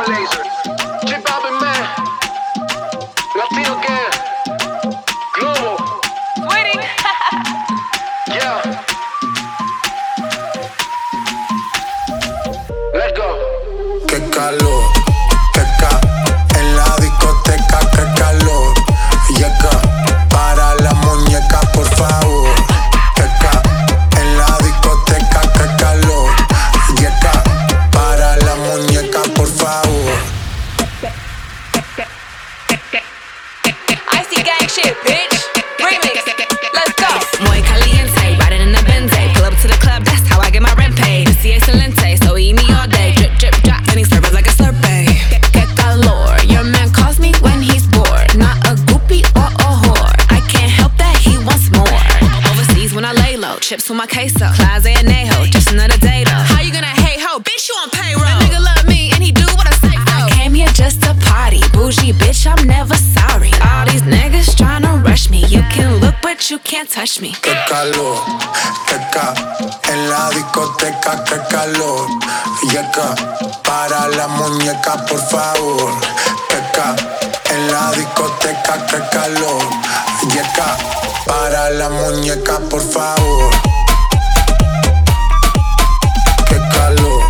Laser, J Balvin, man, Latino Gang, Globo, Waiting. yeah. Let's go. Qué calor, en la discoteca, qué calor. Y acá, para la muñeca, por favor. En la discoteca, qué calor. Y acá, para la muñeca, por favor. Icy gang shit, bitch. Remix. Let's go. Muy caliente, riding in the Benz. Pull up to the club, that's how I get my rent paid. Pussy excelente, so eat me all day. Drip, drip, drop, and he serve it like a Slurpee. Que calor, your man calls me when he's bored. Not a groupie or a whore. I can't help that he wants more. Overseas when I lay low, chips with my queso. Closet and Anejo, just another day though. How you gonna hate ho? Bitch, you on payroll. That nigga love me and he do what I say so. I came here just to party. Bougie bitch, I'm never sorry. All these niggas tryna rush me. You can look, but you can't touch me. Qué calor, en la discoteca, qué calor. Y acá, para la muñeca, por favor. En la discoteca, qué calor. Y acá, para la muñeca, por favor. Qué calor,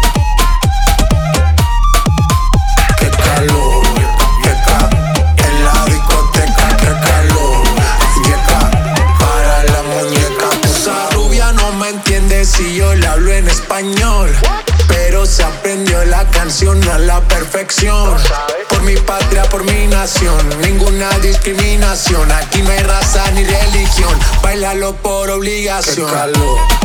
qué calor. Y acá, en la discoteca, qué calor. Y acá, para la muñeca, esa rubia no me entiende si yo le hablo en español, pero se aprendió la canción a la perfección. Por mi patria, por mi nación, ninguna discriminación. Aquí no hay raza ni religión, bailalo por obligación. Qué calor.